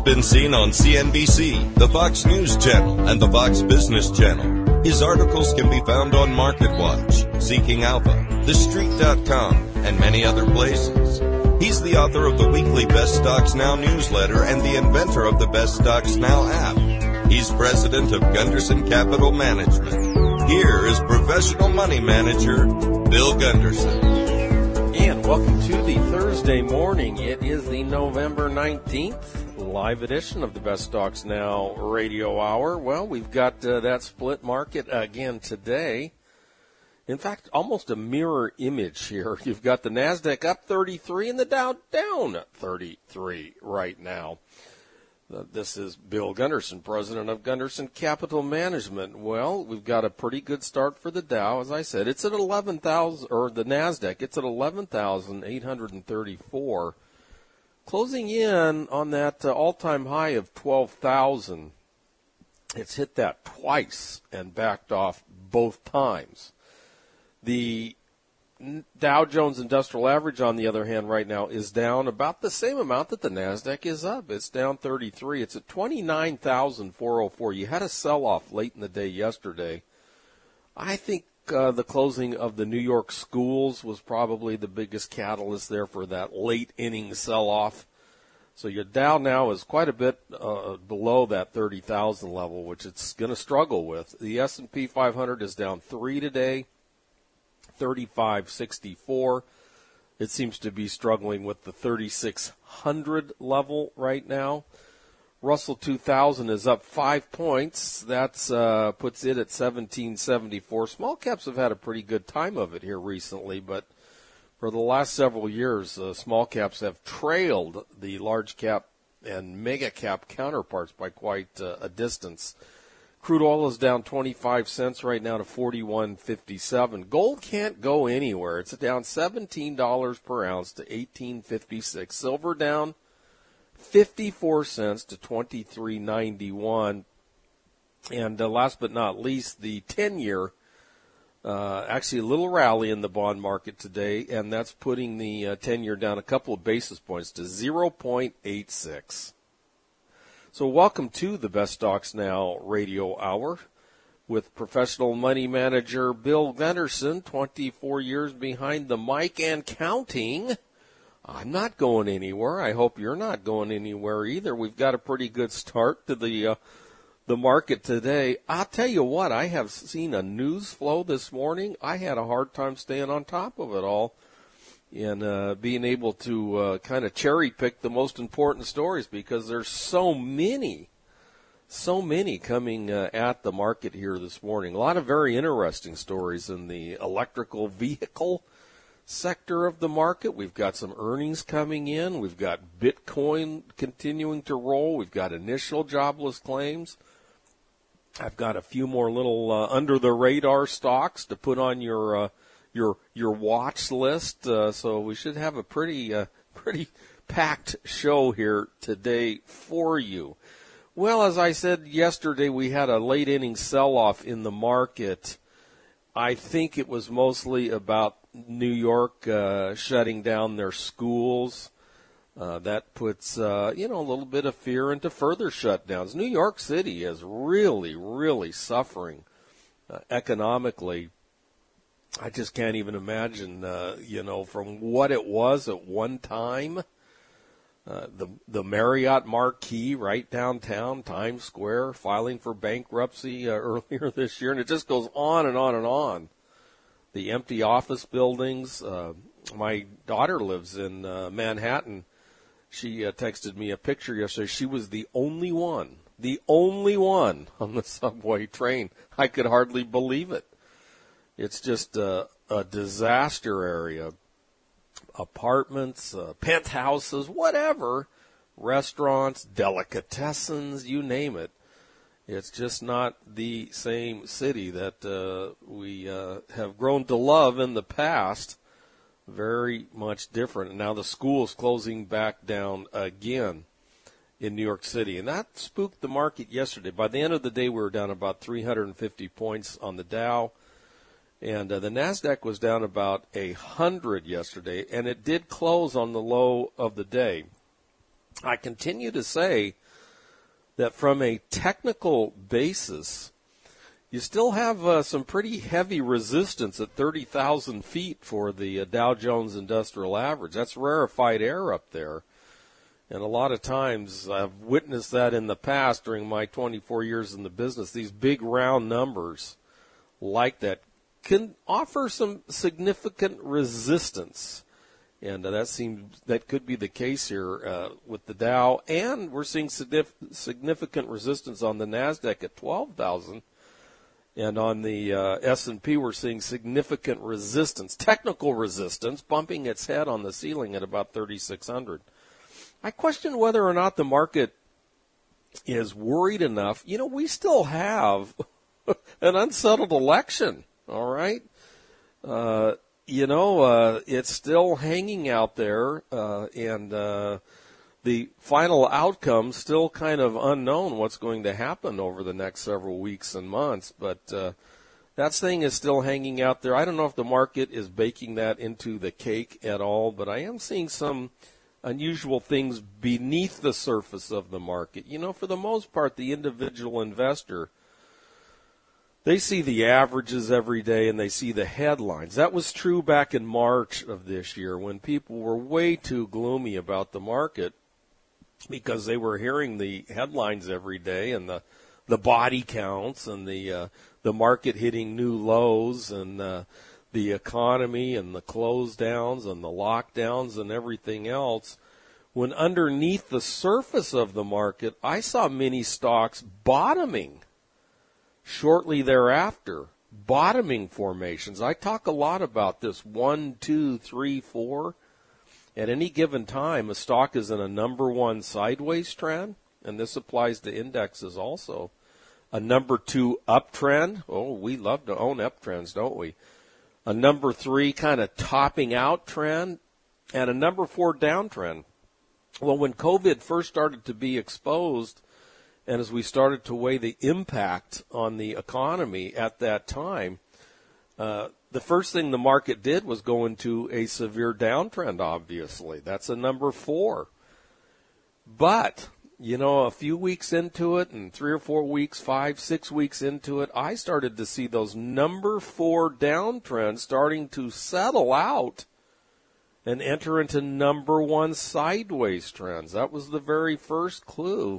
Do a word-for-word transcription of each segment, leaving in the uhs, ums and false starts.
been seen on C N B C, the Fox News Channel, and the Fox Business Channel. His articles can be found on MarketWatch, Seeking Alpha, The Street dot com, and many other places. He's the author of the weekly Best Stocks Now newsletter and the inventor of the Best Stocks Now app. He's president of Gunderson Capital Management. Here is professional money manager, Bill Gunderson. And welcome to the Thursday morning. It is the November nineteenth live edition of the Best Stocks Now radio hour. Well, we've got uh, that split market again today. In fact, almost a mirror image here. You've got the NASDAQ up thirty-three and the Dow down thirty-three right now. Uh, this is Bill Gunderson, president of Gunderson Capital Management. Well, we've got a pretty good start for the Dow. As I said, it's at eleven thousand, or the NASDAQ, it's at eleven thousand eight hundred thirty-four. Closing in on that uh, all-time high of twelve thousand. It's hit that twice and backed off both times. The Dow Jones Industrial Average, on the other hand, right now is down about the same amount that the NASDAQ is up. It's down thirty-three. It's at twenty-nine thousand four hundred four. You had a sell-off late in the day yesterday. I think uh, the closing of the New York schools was probably the biggest catalyst there for that late inning sell-off. So your Dow now is quite a bit uh, below that thirty thousand level, which it's going to struggle with. The S and P five hundred is down three today. thirty-five sixty-four. It seems to be struggling with the thirty-six hundred level right now. Russell two thousand is up five points. That uh, puts it at seventeen seventy-four. Small caps have had a pretty good time of it here recently, but for the last several years, uh, small caps have trailed the large cap and mega cap counterparts by quite uh, a distance. Crude oil is down twenty-five cents right now to forty-one fifty-seven. Gold can't go anywhere. It's down seventeen dollars per ounce to eighteen fifty-six. Silver down fifty-four cents to twenty-three ninety-one. And uh, last but not least, the ten-year, uh, actually a little rally in the bond market today, and that's putting the uh, ten-year down a couple of basis points to zero point eight six. So welcome to the Best Stocks Now radio hour with professional money manager Bill Gunderson, twenty-four years behind the mic and counting. I'm not going anywhere. I hope you're not going anywhere either. We've got a pretty good start to the uh, the market today. I'll tell you what, I have seen a news flow this morning. I had a hard time staying on top of it all. And uh, being able to uh, kind of cherry pick the most important stories because there's so many, so many coming uh, at the market here this morning. A lot of very interesting stories in the electrical vehicle sector of the market. We've got some earnings coming in. We've got Bitcoin continuing to roll. We've got initial jobless claims. I've got a few more little uh, under-the-radar stocks to put on your uh, your your watch list, uh, so we should have a pretty uh, pretty packed show here today for you. Well, as I said yesterday, we had a late inning sell-off in the market. I think it was mostly about New York uh, shutting down their schools. Uh, that puts uh, you know a little bit of fear into further shutdowns. New York City is really, really suffering uh, economically. I just can't even imagine, uh, you know, from what it was at one time, uh, the the Marriott Marquis right downtown, Times Square, filing for bankruptcy uh, earlier this year, and it just goes on and on and on. The empty office buildings. Uh, my daughter lives in uh, Manhattan. She uh, texted me a picture yesterday. She was the only one, the only one on the subway train. I could hardly believe it. It's just a, a disaster area. Apartments, uh, penthouses, whatever, restaurants, delicatessens, you name it. It's just not the same city that uh, we uh, have grown to love in the past. Very much different. And now the school's closing back down again in New York City. And that spooked the market yesterday. By the end of the day, we were down about three hundred fifty points on the Dow. And uh, the NASDAQ was down about one hundred yesterday, and it did close on the low of the day. I continue to say that from a technical basis, you still have uh, some pretty heavy resistance at thirty thousand feet for the uh, Dow Jones Industrial Average. That's rarefied air up there. And a lot of times I've witnessed that in the past during my twenty-four years in the business. These big round numbers like that can offer some significant resistance. And uh, that seems that could be the case here uh, with the Dow. And we're seeing significant resistance on the NASDAQ at twelve thousand. And on the uh, S and P, we're seeing significant resistance, technical resistance, bumping its head on the ceiling at about thirty-six hundred. I question whether or not the market is worried enough. You know, we still have an unsettled election, all right? Uh, you know, uh, it's still hanging out there, uh, and uh, the final outcome still kind of unknown what's going to happen over the next several weeks and months. But uh, that thing is still hanging out there. I don't know if the market is baking that into the cake at all, but I am seeing some unusual things beneath the surface of the market. You know, for the most part, the individual investor, they see the averages every day and they see the headlines. That was true back in March of this year when people were way too gloomy about the market because they were hearing the headlines every day and the the body counts and the uh, the market hitting new lows and uh, the economy and the close downs and the lockdowns and everything else. When underneath the surface of the market, I saw many stocks bottoming shortly thereafter, bottoming formations. I talk a lot about this one, two, three, four. At any given time, a stock is in a number one sideways trend, and this applies to indexes also. A number two uptrend. Oh, we love to own uptrends, don't we? A number three kind of topping out trend, and a number four downtrend. Well, when COVID first started to be exposed, and as we started to weigh the impact on the economy at that time, uh, the first thing the market did was go into a severe downtrend, obviously. That's a number four. But, you know, a few weeks into it, and three or four weeks, five, six weeks into it, I started to see those number four downtrends starting to settle out and enter into number one sideways trends. That was the very first clue.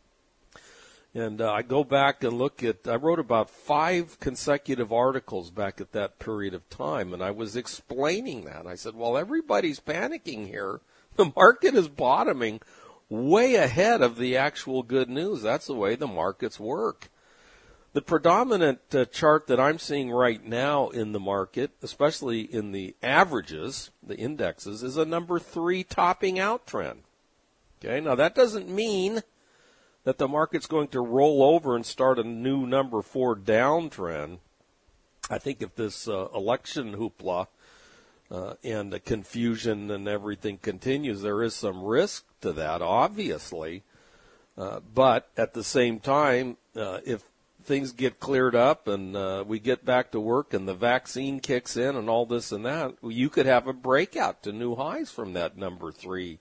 And uh, I go back and look at, I wrote about five consecutive articles back at that period of time, and I was explaining that. I said, well, everybody's panicking here. The market is bottoming way ahead of the actual good news. That's the way the markets work. The predominant uh, chart that I'm seeing right now in the market, especially in the averages, the indexes, is a number three topping out trend. Okay, now that doesn't mean that the market's going to roll over and start a new number four downtrend. I think if this uh, election hoopla uh, and the confusion and everything continues, there is some risk to that, obviously. Uh, but at the same time, uh, if things get cleared up and uh, we get back to work and the vaccine kicks in and all this and that, you could have a breakout to new highs from that number three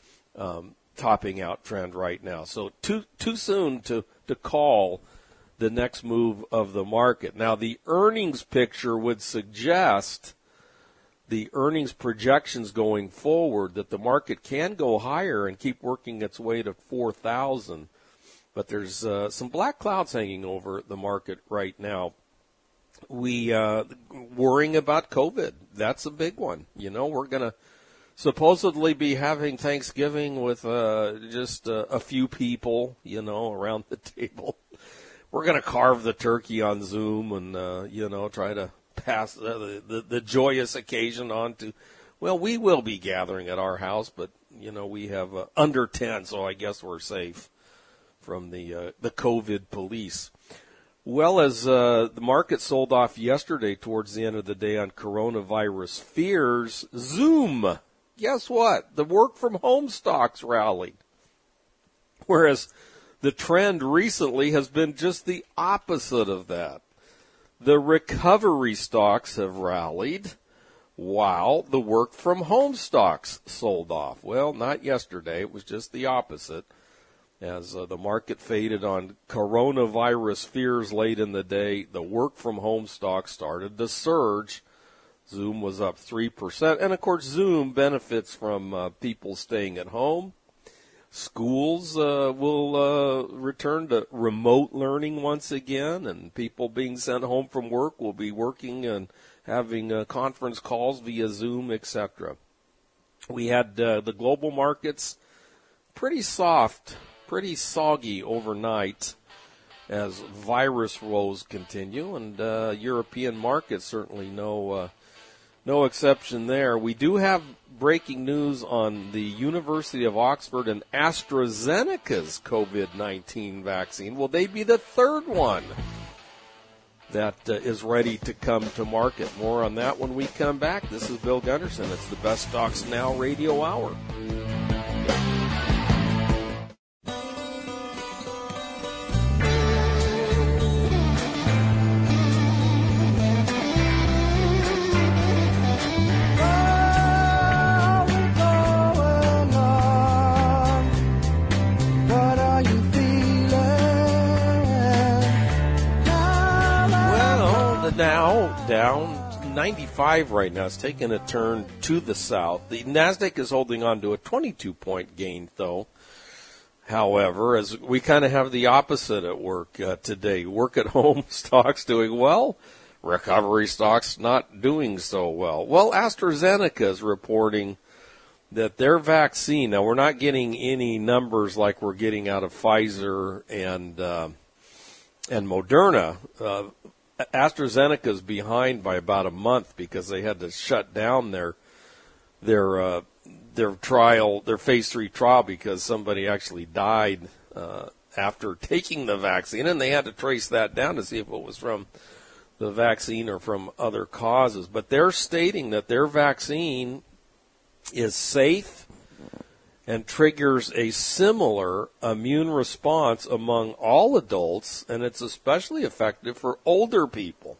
um topping out trend right now. So too too soon to, to call the next move of the market. Now, the earnings picture would suggest, the earnings projections going forward, that the market can go higher and keep working its way to four thousand. But there's uh, some black clouds hanging over the market right now. We uh, worrying about COVID. That's a big one. You know, we're going to supposedly be having Thanksgiving with uh, just uh, a few people, you know, around the table. We're going to carve the turkey on Zoom and, uh, you know, try to pass uh, the, the, the joyous occasion on to, well, we will be gathering at our house, but, you know, we have uh, under ten, so I guess we're safe from the uh, the COVID police. Well, as uh, the market sold off yesterday towards the end of the day on coronavirus fears, Zoom, guess what? The work-from-home stocks rallied. Whereas the trend recently has been just the opposite of that. The recovery stocks have rallied while the work-from-home stocks sold off. Well, not yesterday. It was just the opposite. as uh, the market faded on coronavirus fears late in the day. The work-from-home stock started to surge. Zoom was up three percent. And, of course, Zoom benefits from uh, people staying at home. Schools uh, will uh, return to remote learning once again, and people being sent home from work will be working and having uh, conference calls via Zoom, et cetera. We had uh, the global markets pretty soft, pretty soggy overnight as virus woes continue, and uh, European markets certainly no uh, no exception there. We do have breaking news on the University of Oxford and AstraZeneca's COVID nineteen vaccine. Will they be the third one that uh, is ready to come to market? More on that when we come back. This is Bill Gunderson. It's the Best Stocks Now Radio Hour. Now down ninety-five right now. It's taking a turn to the south. The NASDAQ is holding on to a twenty-two point gain, though. However, as we kind of have the opposite at work uh, today. Work-at-home stocks doing well. Recovery stocks not doing so well. Well, AstraZeneca is reporting that their vaccine, now we're not getting any numbers like we're getting out of Pfizer and, uh, and Moderna. Uh, AstraZeneca is behind by about a month because they had to shut down their their uh, their trial, their phase three trial, because somebody actually died uh, after taking the vaccine, and they had to trace that down to see if it was from the vaccine or from other causes. But they're stating that their vaccine is safe and triggers a similar immune response among all adults, and it's especially effective for older people.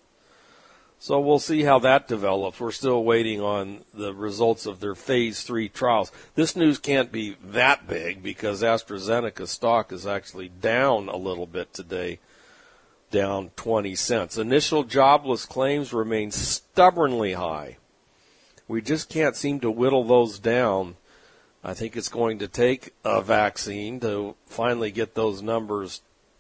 So we'll see how that develops. We're still waiting on the results of their phase three trials. This news can't be that big because AstraZeneca stock is actually down a little bit today, down twenty cents. Initial jobless claims remain stubbornly high. We just can't seem to whittle those down. I think it's going to take a vaccine to finally get those numbers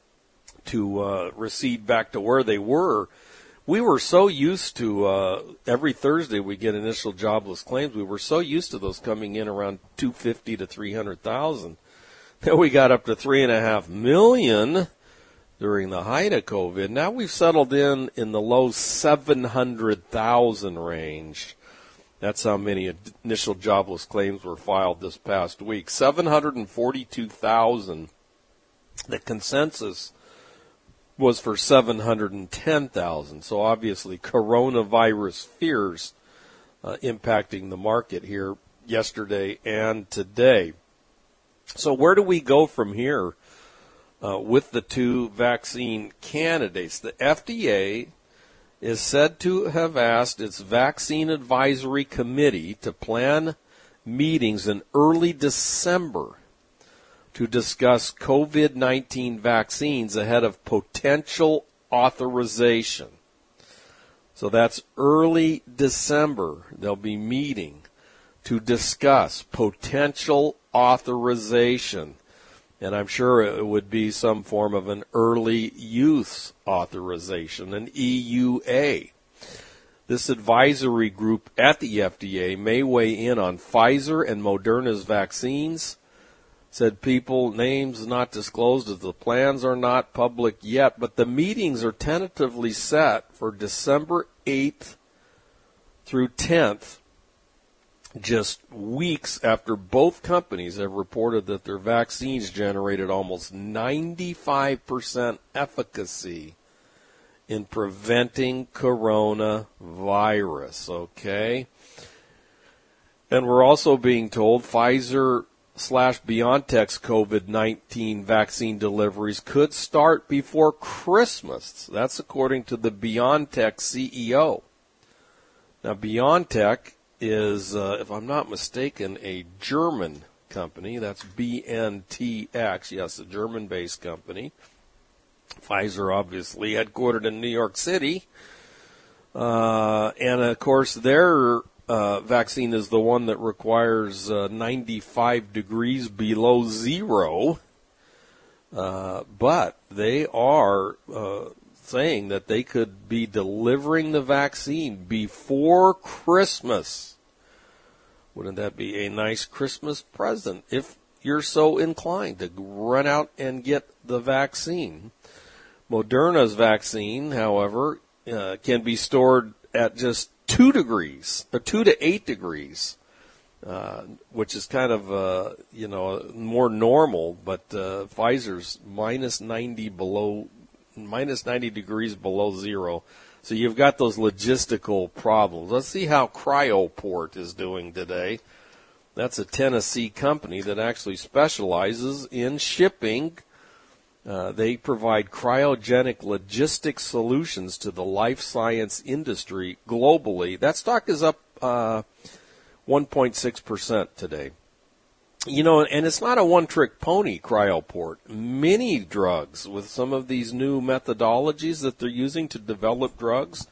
to uh, recede back to where they were. We were so used to uh, every Thursday we get initial jobless claims. We were so used to those coming in around two hundred fifty to three hundred thousand. Then we got up to three and a half million during the height of COVID. Now we've settled in in the low seven hundred thousand range. That's how many initial jobless claims were filed this past week. seven hundred forty-two thousand. The consensus was for seven hundred ten thousand. So obviously coronavirus fears uh, impacting the market here yesterday and today. So where do we go from here uh, with the two vaccine candidates? The F D A is said to have asked its Vaccine Advisory Committee to plan meetings in early December to discuss COVID nineteen vaccines ahead of potential authorization. So that's early December. They'll be meeting to discuss potential authorization. And I'm sure it would be some form of an early use authorization, an E U A. This advisory group at the F D A may weigh in on Pfizer and Moderna's vaccines. Said people, names not disclosed as the plans are not public yet, but the meetings are tentatively set for December eighth through tenth, just weeks after both companies have reported that their vaccines generated almost ninety-five percent efficacy in preventing coronavirus, okay? And we're also being told Pfizer slash BioNTech's COVID nineteen vaccine deliveries could start before Christmas. That's according to the BioNTech C E O. Now, BioNTech is, uh, if I'm not mistaken, a German company. That's B N T X, yes, a German-based company. Pfizer, obviously, headquartered in New York City. Uh, and, of course, their uh, vaccine is the one that requires uh, ninety-five degrees below zero. Uh, but they are uh, saying that they could be delivering the vaccine before Christmas. Wouldn't that be a nice Christmas present if you're so inclined to run out and get the vaccine? Moderna's vaccine, however, uh, can be stored at just two degrees, or two to eight degrees, uh, which is kind of, uh, you know, more normal. But uh, Pfizer's minus ninety below, minus ninety degrees below zero. So you've got those logistical problems. Let's see how Cryoport is doing today. That's a Tennessee company that actually specializes in shipping. Uh, they provide cryogenic logistics solutions to the life science industry globally. That stock is up uh, one point six percent today. You know, and it's not a one-trick pony, Cryoport. Many drugs, with some of these new methodologies that they're using to develop drugs,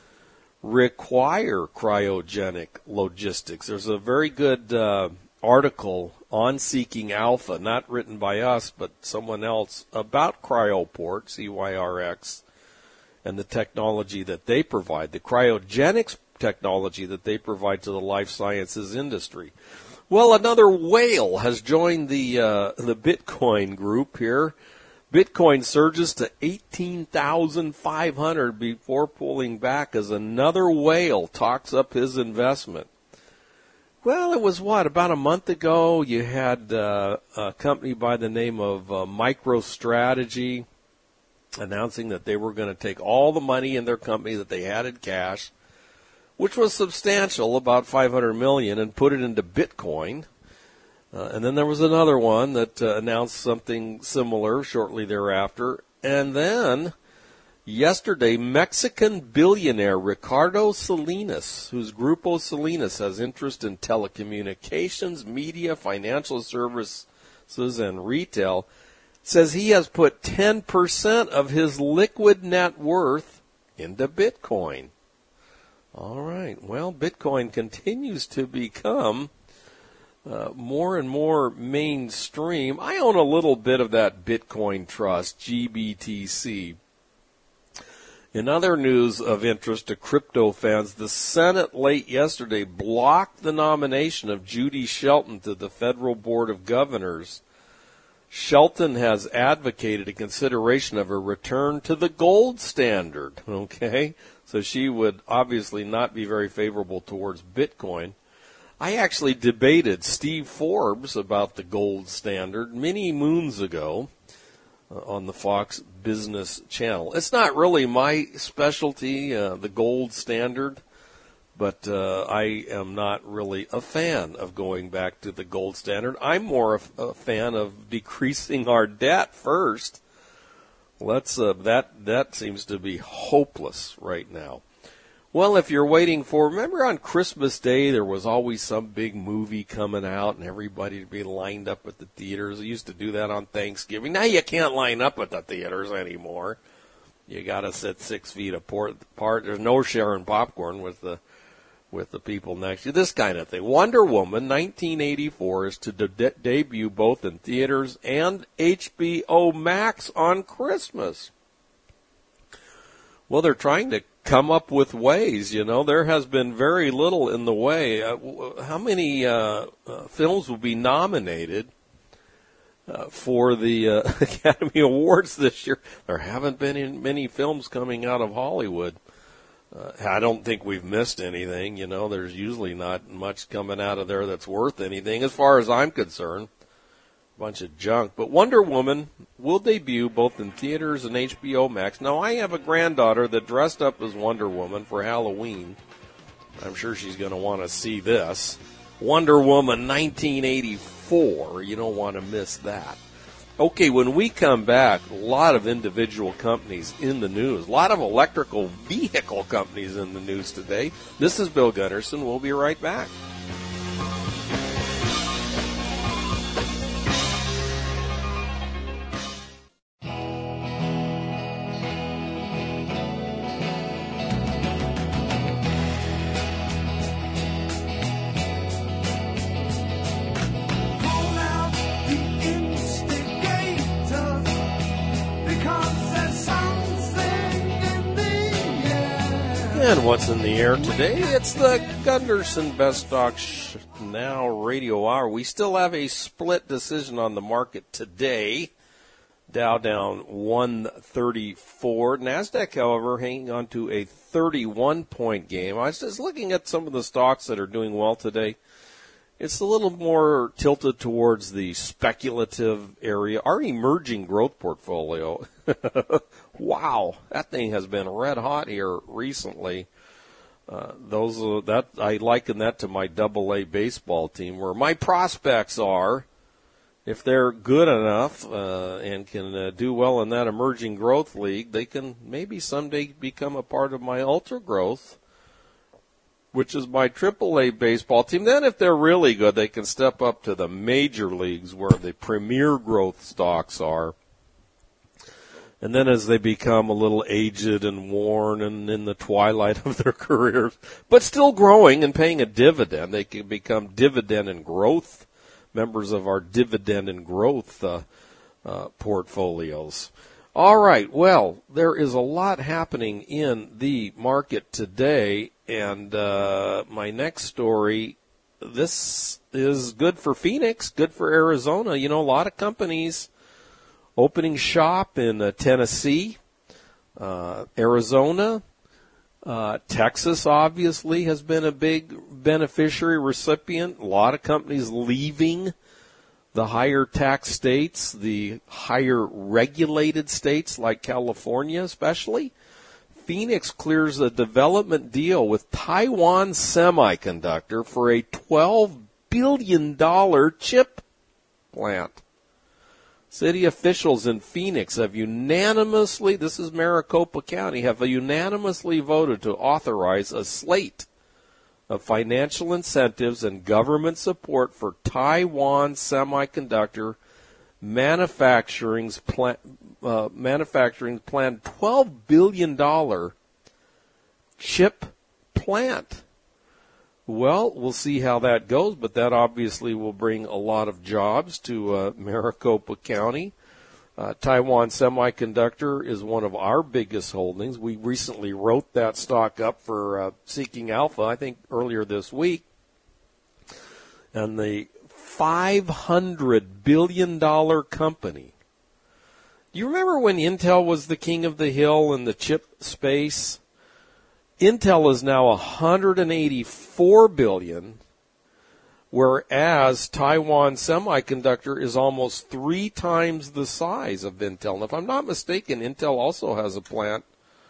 require cryogenic logistics. There's a very good uh, article on Seeking Alpha, not written by us, but someone else, about Cryoport, C Y R X, and the technology that they provide, the cryogenics technology that they provide to the life sciences industry. Well, another whale has joined the uh, the Bitcoin group here. Bitcoin surges to eighteen thousand five hundred before pulling back as another whale talks up his investment. Well, it was what, about a month ago, you had uh, a company by the name of uh, MicroStrategy announcing that they were going to take all the money in their company that they had in cash, which was substantial, about five hundred million dollars, and put it into Bitcoin. Uh, and then there was another one that uh, announced something similar shortly thereafter. And then yesterday, Mexican billionaire Ricardo Salinas, whose Grupo Salinas has interest in telecommunications, media, financial services, and retail, says he has put ten percent of his liquid net worth into Bitcoin. All right. Well, Bitcoin continues to become uh, more and more mainstream. I own a little bit of that Bitcoin trust, G B T C. In other news of interest to crypto fans, the Senate late yesterday blocked the nomination of Judy Shelton to the Federal Board of Governors. Shelton has advocated a consideration of a return to the gold standard, okay? So she would obviously not be very favorable towards Bitcoin. I actually debated Steve Forbes about the gold standard many moons ago uh, on the Fox Business Channel. It's not really my specialty, uh, the gold standard, but uh, I am not really a fan of going back to the gold standard. I'm more a, a fan of decreasing our debt first. Let's uh, that that seems to be hopeless right now. Well, if you're waiting for, remember on Christmas Day there was always some big movie coming out and everybody would be lined up at the theaters. They used to do that on Thanksgiving. Now you can't line up at the theaters anymore. You got to sit six feet apart. There's no sharing popcorn with the with the people next to you. This kind of thing. Wonder Woman nineteen eighty-four is to de- debut both in theaters and H B O Max on Christmas. Well, they're trying to come up with ways, you know. There has been very little in the way. Uh, how many uh, uh, films will be nominated uh, for the uh, Academy Awards this year? There haven't been in many films coming out of Hollywood. Uh, I don't think we've missed anything, you know. There's usually not much coming out of there that's worth anything, as far as I'm concerned. Bunch of junk. But Wonder Woman will debut both in theaters and H B O Max. Now, I have a granddaughter that dressed up as Wonder Woman for Halloween. I'm sure she's going to want to see this. Wonder Woman nineteen eighty-four. You don't want to miss that. Okay, when we come back, a lot of individual companies in the news. A lot of electrical vehicle companies in the news today. This is Bill Gunderson. We'll be right back. And what's in the air today? It's the Gunderson Best Stocks Now Radio Hour. We still have a split decision on the market today. Dow down one thirty-four. NASDAQ, however, hanging on to a thirty-one point gain. I was just looking at some of the stocks that are doing well today. It's a little more tilted towards the speculative area. Our emerging growth portfolio, wow, that thing has been red hot here recently. Uh, those uh, that I liken that to my double A baseball team, where my prospects are, if they're good enough uh, and can uh, do well in that emerging growth league, they can maybe someday become a part of my ultra growth, which is my triple A baseball team. Then if they're really good, they can step up to the major leagues where the premier growth stocks are. And then as they become a little aged and worn and in the twilight of their careers, but still growing and paying a dividend, they can become dividend and growth members of our dividend and growth uh, uh, portfolios. All right, well, there is a lot happening in the market today, and uh, my next story, this is good for Phoenix, good for Arizona. You know, a lot of companies opening shop in uh, Tennessee, uh, Arizona, uh, Texas obviously has been a big beneficiary recipient. A lot of companies leaving the higher tax states, the higher regulated states like California especially. Phoenix clears a development deal with Taiwan Semiconductor for a twelve billion dollars chip plant. City officials in Phoenix have unanimously, this is Maricopa County, have unanimously voted to authorize a slate of financial incentives and government support for Taiwan Semiconductor Manufacturing's plan, uh, manufacturing's planned twelve billion dollars chip plant. Well, we'll see how that goes, but that obviously will bring a lot of jobs to uh, Maricopa County. Uh, Taiwan Semiconductor is one of our biggest holdings. We recently wrote that stock up for uh, Seeking Alpha, I think earlier this week. And the five hundred billion dollars company. Do you remember when Intel was the king of the hill in the chip space? Intel is now one hundred eighty-four billion dollars, whereas Taiwan Semiconductor is almost three times the size of Intel. And if I'm not mistaken, Intel also has a plant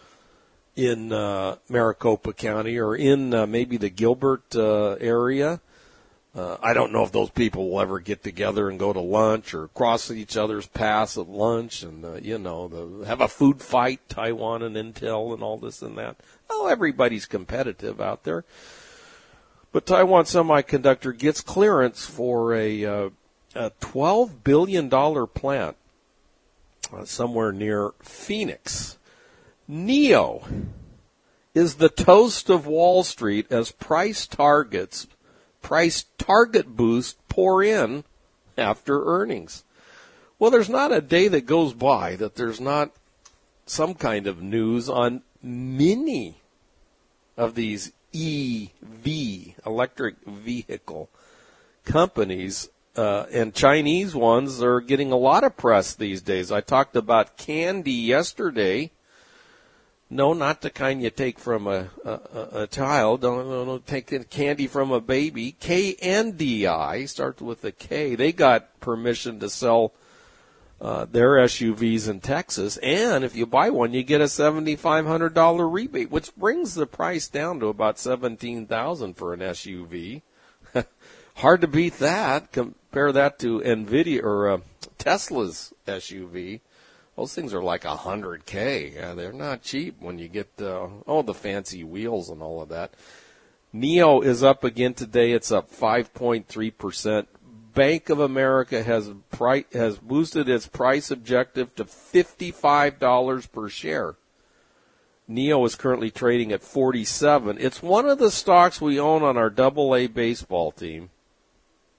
in uh, Maricopa County or in uh, maybe the Gilbert uh, area. Uh, I don't know if those people will ever get together and go to lunch or cross each other's paths at lunch and, uh, you know, the, have a food fight, Taiwan and Intel and all this and that. Oh, everybody's competitive out there. But Taiwan Semiconductor gets clearance for a, uh, a twelve billion dollars plant uh, somewhere near Phoenix. NIO is the toast of Wall Street as price targets price target boost pour in after earnings. Well, there's not a day that goes by that there's not some kind of news on many of these E V, electric vehicle companies, uh, and Chinese ones are getting a lot of press these days. I talked about Candy yesterday. No, not the kind you take from a, a, a child. Don't, don't, don't take candy from a baby. K N D I, starts with a K. They got permission to sell uh, their S U Vs in Texas. And if you buy one, you get a seven thousand five hundred dollars rebate, which brings the price down to about seventeen thousand dollars for an S U V. Hard to beat that. Compare that to NVIDIA or uh, Tesla's S U V. Those things are like one hundred K. Yeah, they're not cheap when you get uh, all the fancy wheels and all of that. NIO is up again today. It's up five point three percent. Bank of America has price, has boosted its price objective to fifty-five dollars per share. NIO is currently trading at forty-seven. It's one of the stocks we own on our double A baseball team.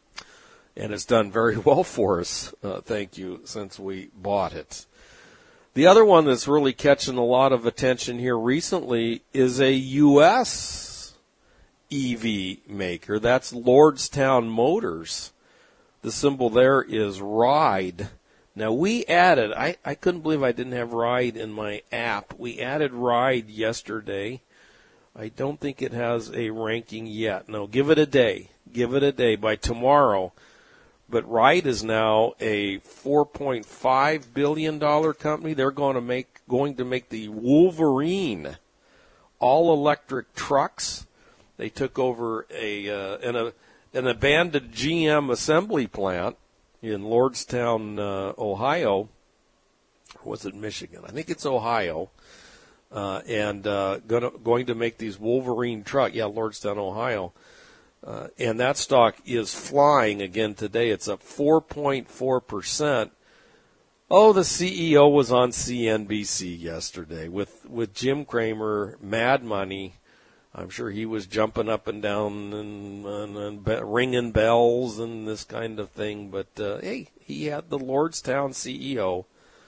And it's done very well for us, uh, thank you, since we bought it. The other one that's really catching a lot of attention here recently is a U S E V maker. That's Lordstown Motors. The symbol there is RIDE. Now, we added, I, I couldn't believe I didn't have RIDE in my app. We added RIDE yesterday. I don't think it has a ranking yet. No, give it a day. Give it a day. By tomorrow. But RIDE is now a four point five billion dollars company. They're going to make going to make the Wolverine all-electric trucks. They took over a uh, an, an abandoned G M assembly plant in Lordstown, uh, Ohio. Or was it Michigan? I think it's Ohio. Uh, and uh, gonna, going to make these Wolverine truck. Yeah, Lordstown, Ohio. Uh, and that stock is flying again today. It's up four point four percent. Oh, the C E O was on C N B C yesterday with, with Jim Cramer, Mad Money. I'm sure he was jumping up and down and, and, and be, ringing bells and this kind of thing. But, uh, hey, he had the Lordstown C E O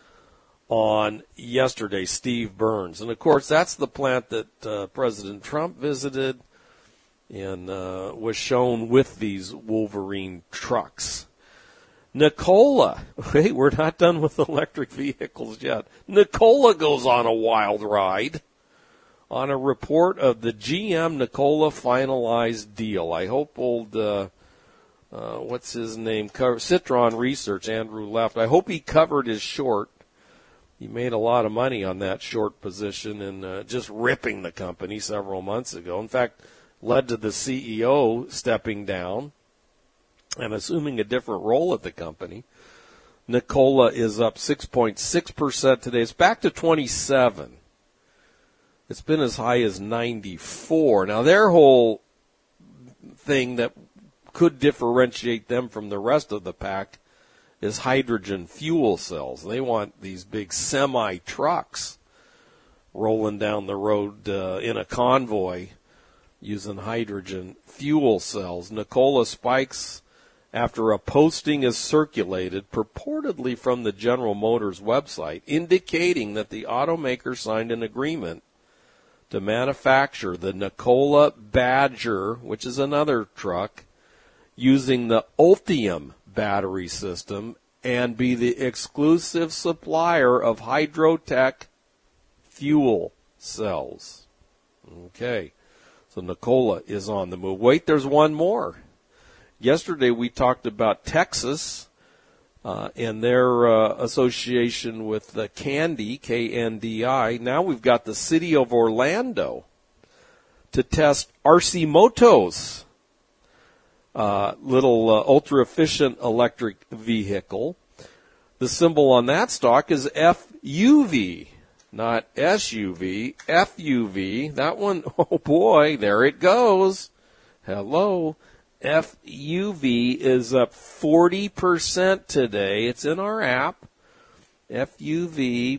on yesterday, Steve Burns. And, of course, that's the plant that uh, President Trump visited and uh, was shown with these Wolverine trucks. Nikola, hey, we're not done with electric vehicles yet. Nikola goes on a wild ride on a report of the G M Nikola finalized deal. I hope old, uh, uh, what's his name, Citron Research, Andrew left. I hope he covered his short. He made a lot of money on that short position and uh, just ripping the company several months ago. In fact, led to the C E O stepping down and assuming a different role at the company. Nikola is up six point six percent today. It's back to twenty-seven. It's been as high as ninety-four. Now, their whole thing that could differentiate them from the rest of the pack is hydrogen fuel cells. They want these big semi-trucks rolling down the road uh, in a convoy using hydrogen fuel cells. Nikola spikes after a posting is circulated, purportedly from the General Motors website, indicating that the automaker signed an agreement to manufacture the Nikola Badger, which is another truck, using the Ultium battery system and be the exclusive supplier of Hydrotec fuel cells. Okay. So Nikola is on the move. Wait, there's one more. Yesterday we talked about Texas uh, and their uh, association with uh, Candy, K N D I. Now we've got the city of Orlando to test Arcimoto's uh, little uh, ultra-efficient electric vehicle. The symbol on that stock is F U V. Not S U V, F U V. That one, oh boy, there it goes. Hello. F U V is up forty percent today. It's in our app. F U V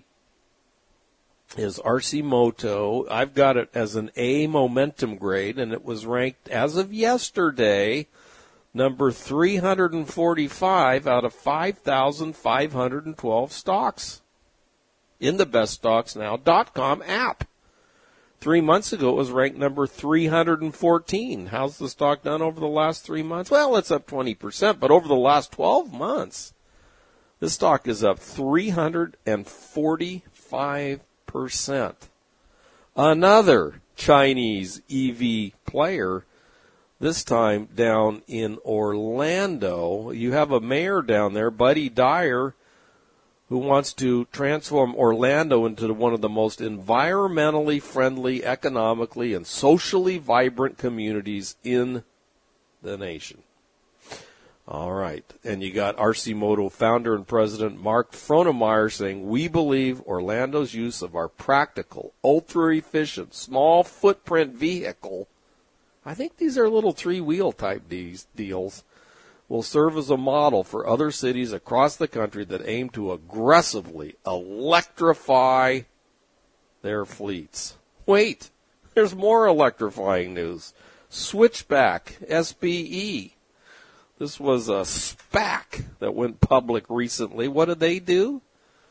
is Arcimoto. I've got it as an A momentum grade, and it was ranked, as of yesterday, number three hundred forty-five out of five thousand five hundred twelve stocks in the best stocks now dot com app. Three months ago, it was ranked number three hundred fourteen. How's the stock done over the last three months? Well, it's up twenty percent, but over the last twelve months, this stock is up three hundred forty-five percent. Another Chinese E V player, this time down in Orlando. You have a mayor down there, Buddy Dyer, who wants to transform Orlando into one of the most environmentally friendly, economically, and socially vibrant communities in the nation. All right. And you got Arcimoto founder and president Mark Fronemeyer saying, "We believe Orlando's use of our practical, ultra-efficient, small footprint vehicle," I think these are little three-wheel type deals, will serve as a model for other cities across the country that aim to aggressively electrify their fleets. Wait, there's more electrifying news. Switchback, S B E. This was a SPAC that went public recently. What did they do?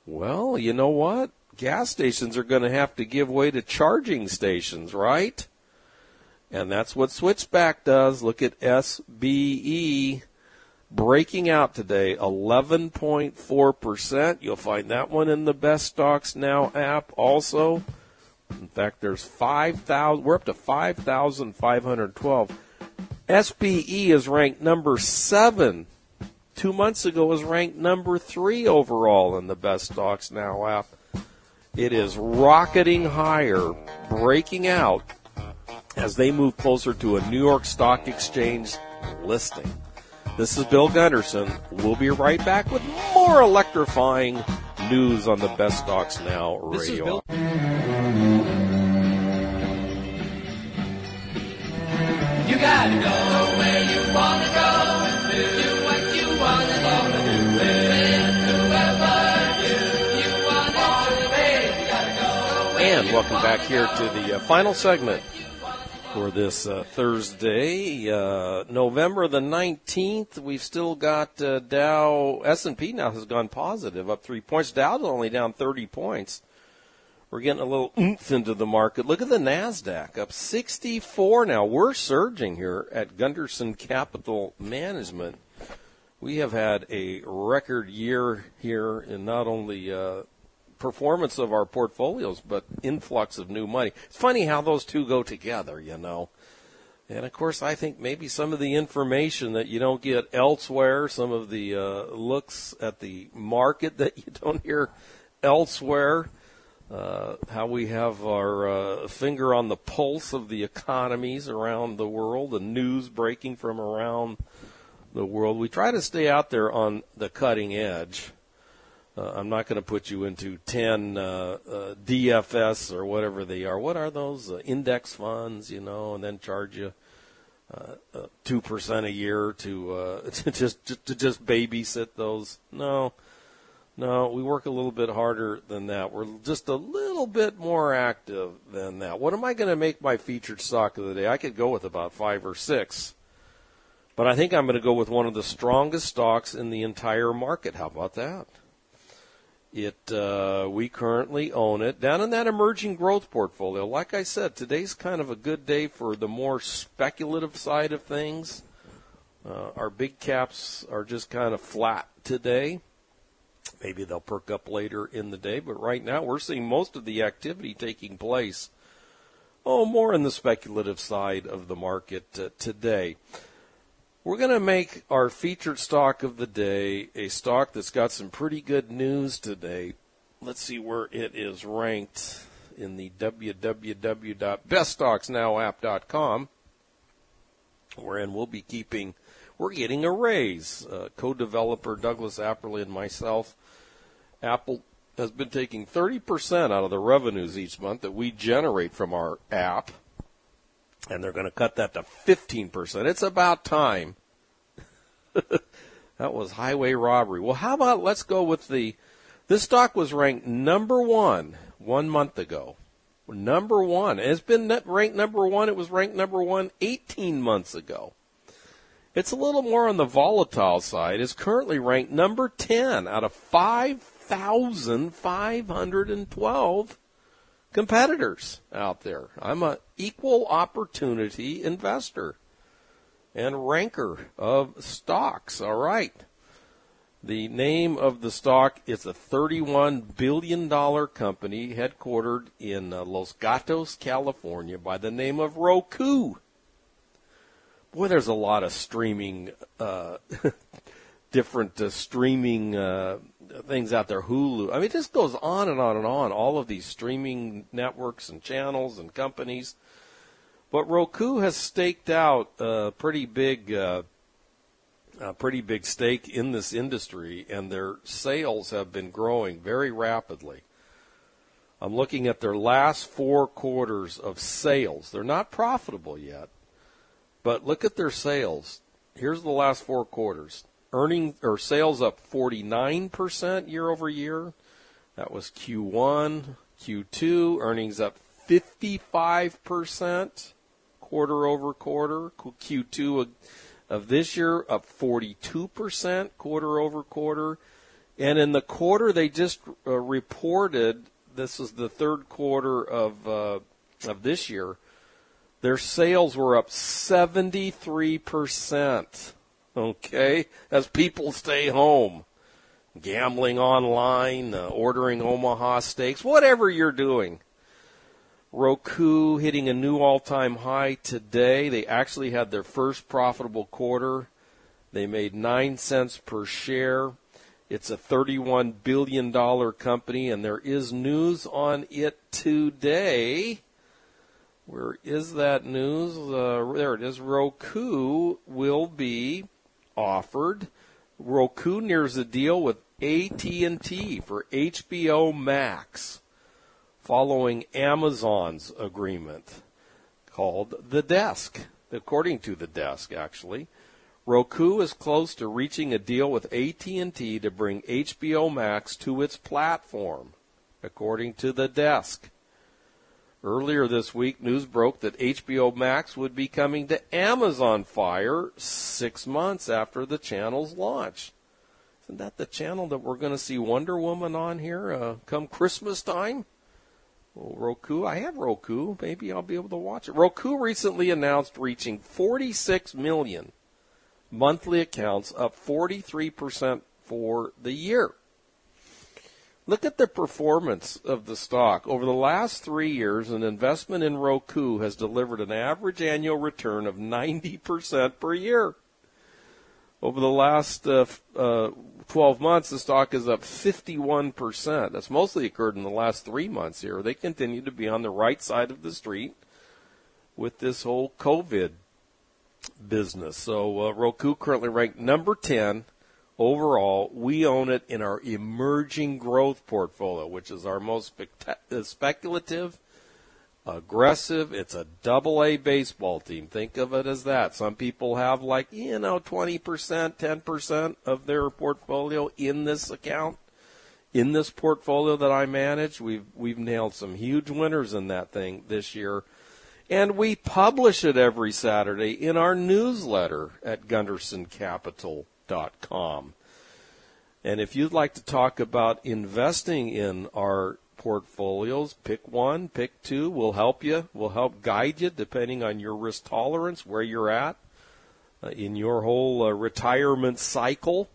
Well, you know what? Gas stations are going to have to give way to charging stations, right? And that's what Switchback does. Look at S B E breaking out today, eleven point four percent. You'll find that one in the Best Stocks Now app also. In fact, there's five thousand. We're up to five thousand five hundred twelve. S B E is ranked number seven. Two months ago was ranked number three overall in the Best Stocks Now app. It is rocketing higher, breaking out as they move closer to a New York Stock Exchange listing. This is Bill Gunderson. We'll be right back with more electrifying news on the Best Stocks Now radio. This is Bill. You gotta go where you wanna go and do what you wanna do and whoever you, you want to be. You gotta go where And welcome back here to the uh, final segment for this uh, Thursday, uh, November the nineteenth. We've still got uh, Dow, S and P now has gone positive, up three points. Dow's only down thirty points. We're getting a little oomph into the market. Look at the NASDAQ, up sixty-four now. We're surging here at Gunderson Capital Management. We have had a record year here in not only uh, performance of our portfolios, but influx of new money. It's funny how those two go together, you know. And, of course, I think maybe some of the information that you don't get elsewhere, some of the uh, looks at the market that you don't hear elsewhere, Uh, how we have our uh, finger on the pulse of the economies around the world, the news breaking from around the world. We try to stay out there on the cutting edge. Uh, I'm not going to put you into ten uh, uh, D F S or whatever they are. What are those? Uh, index funds, you know, and then charge you uh, uh, two percent a year to, uh, to just to just babysit those. No. No, we work a little bit harder than that. We're just a little bit more active than that. What am I going to make my featured stock of the day? I could go with about five or six. But I think I'm going to go with one of the strongest stocks in the entire market. How about that? It uh, we currently own it down in that emerging growth portfolio. Like I said, today's kind of a good day for the more speculative side of things. Uh, our big caps are just kind of flat today. Maybe they'll perk up later in the day, but right now we're seeing most of the activity taking place, oh, more in the speculative side of the market uh, today. We're going to make our featured stock of the day a stock that's got some pretty good news today. Let's see where it is ranked in the w w w dot best stocks now app dot com, wherein we'll be keeping, we're getting a raise. Uh, co-developer Douglas Apperly and myself, Apple has been taking thirty percent out of the revenues each month that we generate from our app, and they're going to cut that to fifteen percent. It's about time. That was highway robbery. Well, how about let's go with the, this stock was ranked number one one month ago. Number one. It's been ranked number one. It was ranked number one eighteen months ago. It's a little more on the volatile side. It's currently ranked number ten out of five thousand five hundred twelve competitors out there. I'm an equal opportunity investor and ranker of stocks. All right. The name of the stock is a thirty-one billion dollars company headquartered in uh, Los Gatos, California, by the name of Roku. Boy, there's a lot of streaming, uh, different uh, streaming uh, things out there. Hulu. I mean, it just goes on and on and on. All of these streaming networks and channels and companies. But Roku has staked out a pretty big, uh, a pretty big stake in this industry, and their sales have been growing very rapidly. I'm looking at their last four quarters of sales. They're not profitable yet. But look at their sales. Here's the last four quarters. Earning or sales up forty-nine percent year over year. That was Q one. Q two, earnings up fifty-five percent quarter over quarter. Q two of this year up forty-two percent quarter over quarter. And in the quarter they just uh, reported, this is the third quarter of uh, of this year, their sales were up seventy-three percent, okay, as people stay home, gambling online, uh, ordering Omaha steaks, whatever you're doing. Roku hitting a new all-time high today. They actually had their first profitable quarter. They made nine cents per share. It's a thirty-one billion dollars company, and there is news on it today. Where is that news? Uh, there it is. Roku will be offered. Roku nears a deal with A T and T for H B O Max, following Amazon's agreement called The Desk, according to The Desk, actually. Roku is close to reaching a deal with A T and T to bring H B O Max to its platform, according to The Desk. Earlier this week, news broke that H B O Max would be coming to Amazon Fire six months after the channel's launch. Isn't that the channel that we're going to see Wonder Woman on here uh, come Christmas time? Well, Roku, I have Roku. Maybe I'll be able to watch it. Roku recently announced reaching forty-six million monthly accounts, up forty-three percent for the year. Look at the performance of the stock. Over the last three years, an investment in Roku has delivered an average annual return of ninety percent per year. Over the last uh, uh, twelve months, the stock is up fifty-one percent. That's mostly occurred in the last three months here. They continue to be on the right side of the street with this whole COVID business. So uh, Roku currently ranked number ten overall. We own it in our emerging growth portfolio, which is our most spect- speculative, aggressive. It's a double A baseball team. Think of it as that. Some people have like, you know, twenty percent, ten percent of their portfolio in this account. In this portfolio that I manage, we've we've nailed some huge winners in that thing this year. And we publish it every Saturday in our newsletter at Gunderson Capital dot com. And if you'd like to talk about investing in our portfolios, pick one, pick two. We'll help you. We'll help guide you depending on your risk tolerance, where you're at uh, in your whole uh, retirement cycle.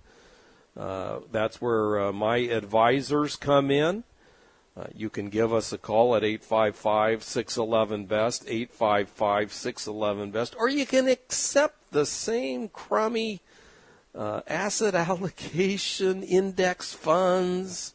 Uh, that's where uh, my advisors come in. Uh, you can give us a call at eight five five, six one one, B E S T, eight five five, six one one, B E S T, or you can accept the same crummy uh, asset allocation, index funds,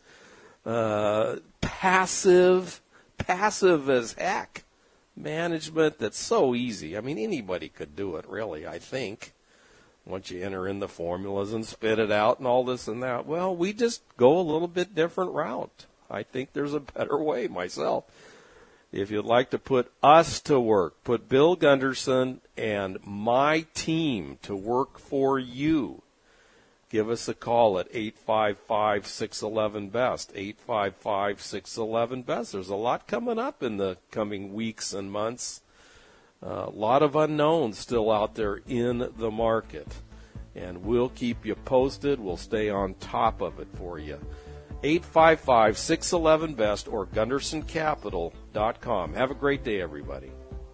uh, passive, passive as heck management that's so easy. I mean, anybody could do it, really, I think, once you enter in the formulas and spit it out and all this and that. Well, we just go a little bit different route. I think there's a better way myself. If you'd like to put us to work, put Bill Gunderson and my team to work for you, give us a call at eight five five, six one one, B E S T, eight five five, six one one, B E S T. There's a lot coming up in the coming weeks and months. Uh, a lot of unknowns still out there in the market. And we'll keep you posted. We'll stay on top of it for you. eight five five, six one one, B E S T or Gunderson Capital dot com. Have a great day, everybody.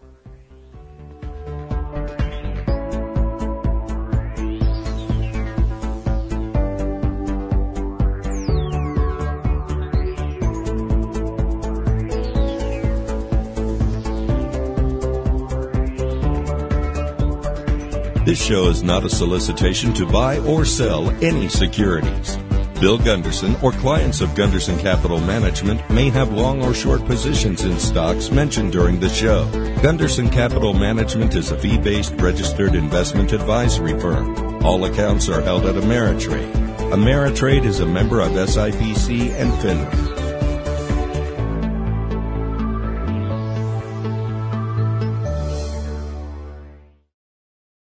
This show is not a solicitation to buy or sell any securities. Bill Gunderson or clients of Gunderson Capital Management may have long or short positions in stocks mentioned during the show. Gunderson Capital Management is a fee-based registered investment advisory firm. All accounts are held at Ameritrade. Ameritrade is a member of S I P C and FINRA.